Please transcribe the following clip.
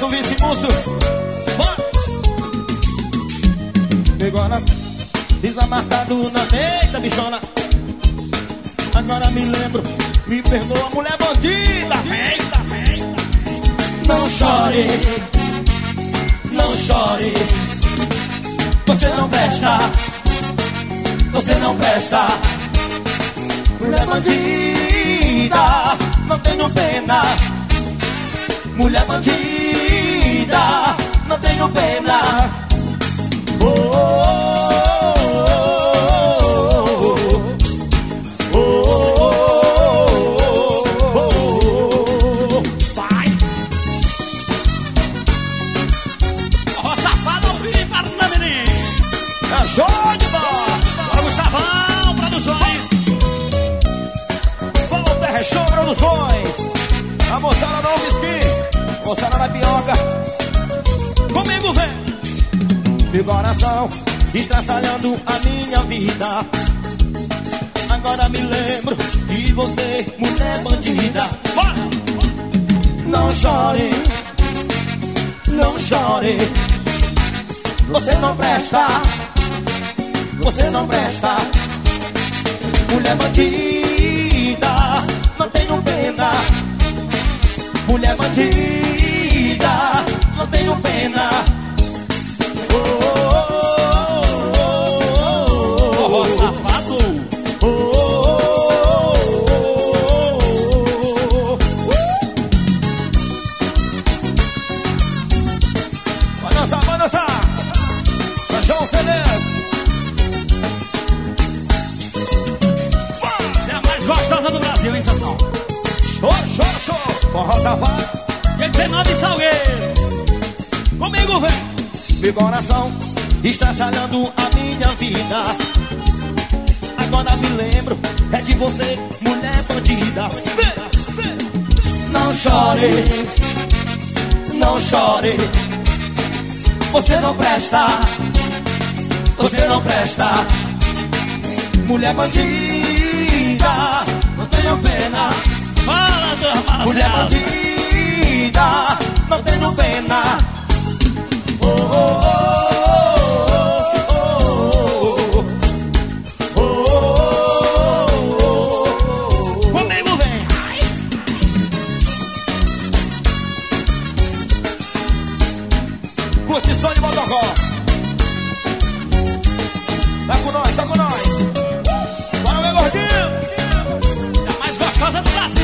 nosso vice-múcio. Pegou na desamarcado na meita, bichona. Agora me lembro, me perdoa, mulher bandida. Não chore, não chore. Você não presta, você não presta. Mulher bandida, não tenho pena. Mulher bandida, não tenho pena. Oh, oh, oh, oh, vai. Ó, safado, ouvi para o menino. É show de bola. Bora, Gustavão, produções. Walter Show Produções. A moçada não whisky, moçada na pioca. Comigo vem. Meu coração estraçalhando a minha vida. Agora me lembro de você, mulher bandida. Bora. Não chore, não chore. Você não presta, você não presta. Mulher bandida, não tenho pena. Mulher bandida, não tenho pena. Oh, oh, oh, oh, Safado. oh, oh, oh. Vai dançar, vai dançar. João Celes. Você é a mais gostosa do Brasil, hein, Sassão? Show, show, show. Forró safado. Dia 19 Salgueiro. Comigo vem. Meu coração estraçalhando a minha vida. Agora me lembro, é de você, mulher bandida. Não chore, não chore. Você não presta, você não presta. Mulher bandida, não tenho pena. Fala, turma, Mulher Marcelo. bandida, não tenho pena. Oh, oh, oh, oh, oh, oh, oh. Comigo vem. Curtição de Motocó. Tá com nós, tá com nós. Bora, meu gordinho. É a mais gostosa do Brasil.